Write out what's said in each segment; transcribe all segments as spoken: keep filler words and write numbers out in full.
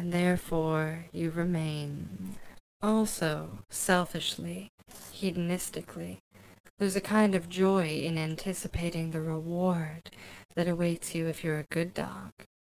and therefore you remain. Also, selfishly, hedonistically, there's a kind of joy in anticipating the reward that awaits you if you're a good dog.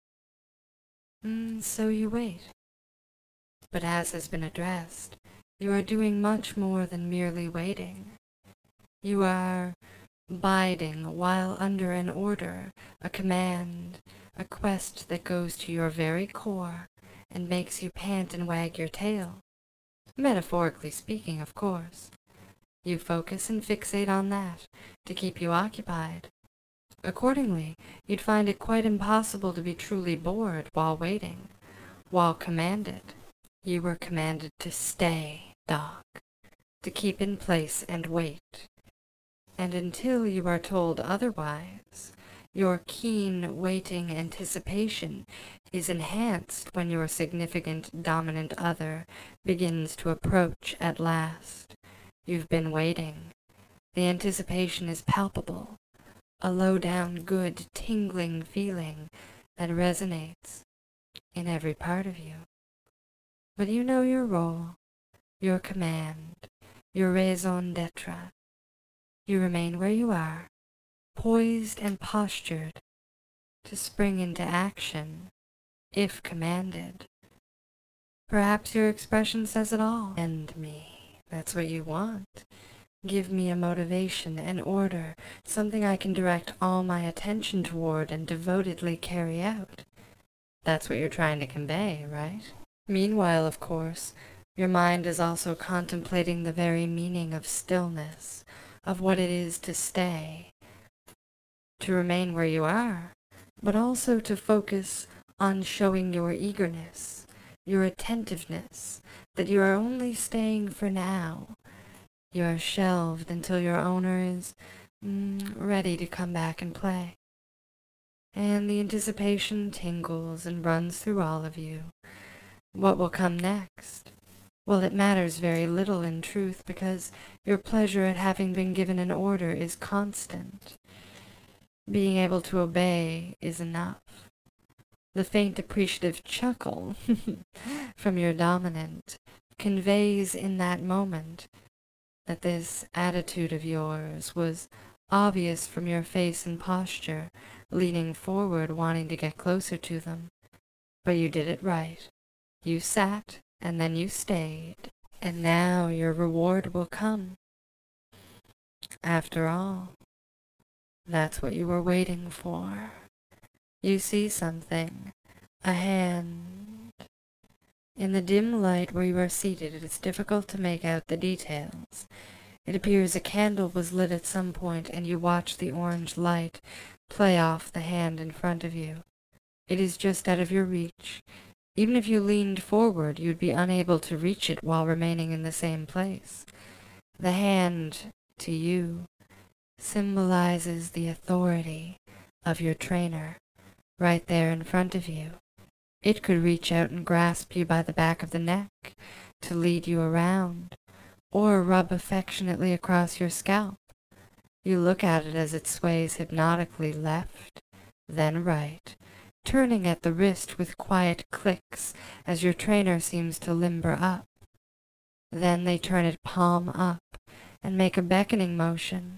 Mm, so you wait. But as has been addressed, you are doing much more than merely waiting. You are biding while under an order, a command, a quest that goes to your very core and makes you pant and wag your tail. Metaphorically speaking, of course. You focus and fixate on that to keep you occupied. Accordingly, you'd find it quite impossible to be truly bored while waiting, while commanded. You were commanded to stay, dog, to keep in place and wait. And until you are told otherwise, your keen waiting anticipation is enhanced when your significant dominant other begins to approach at last. You've been waiting. The anticipation is palpable, a low-down, good, tingling feeling that resonates in every part of you. But you know your role, your command, your raison d'etre. You remain where you are, poised and postured to spring into action, if commanded. Perhaps your expression says it all. End me. That's what you want. Give me a motivation, an order, something I can direct all my attention toward and devotedly carry out. That's what you're trying to convey, right? Meanwhile, of course, your mind is also contemplating the very meaning of stillness, of what it is to stay, to remain where you are, but also to focus on showing your eagerness, your attentiveness, that you are only staying for now. You are shelved until your owner is mm, ready to come back and play. And the anticipation tingles and runs through all of you. What will come next? Well, it matters very little in truth, because your pleasure at having been given an order is constant. Being able to obey is enough. The faint appreciative chuckle from your dominant conveys in that moment that this attitude of yours was obvious from your face and posture, leaning forward, wanting to get closer to them. But you did it right. You sat, and then you stayed, and now your reward will come. After all, that's what you were waiting for. You see something, a hand. In the dim light where you are seated, it is difficult to make out the details. It appears a candle was lit at some point, and you watch the orange light play off the hand in front of you. It is just out of your reach. Even if you leaned forward, you'd be unable to reach it while remaining in the same place. The hand, to you, symbolizes the authority of your trainer, right there in front of you. It could reach out and grasp you by the back of the neck to lead you around, or rub affectionately across your scalp. You look at it as it sways hypnotically left, then right, turning at the wrist with quiet clicks as your trainer seems to limber up. Then they turn it palm up and make a beckoning motion.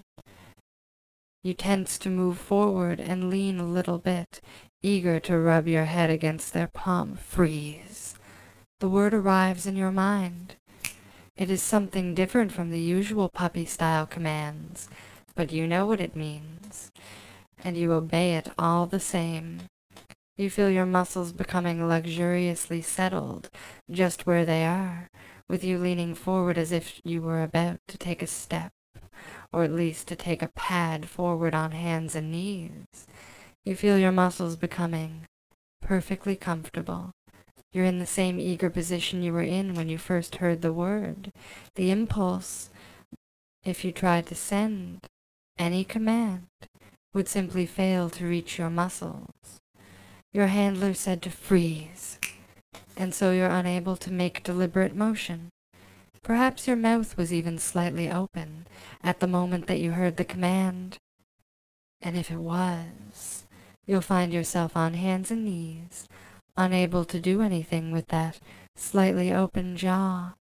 You tense to move forward and lean a little bit, eager to rub your head against their palm. Freeze. The word arrives in your mind. It is something different from the usual puppy-style commands, but you know what it means, and you obey it all the same. You feel your muscles becoming luxuriously settled just where they are, with you leaning forward as if you were about to take a step, or at least to take a pad forward on hands and knees. You feel your muscles becoming perfectly comfortable. You're in the same eager position you were in when you first heard the word. The impulse, if you tried to send any command, would simply fail to reach your muscles. Your handler said to freeze, and so you're unable to make deliberate motion. Perhaps your mouth was even slightly open at the moment that you heard the command. And if it was, you'll find yourself on hands and knees, unable to do anything with that slightly open jaw.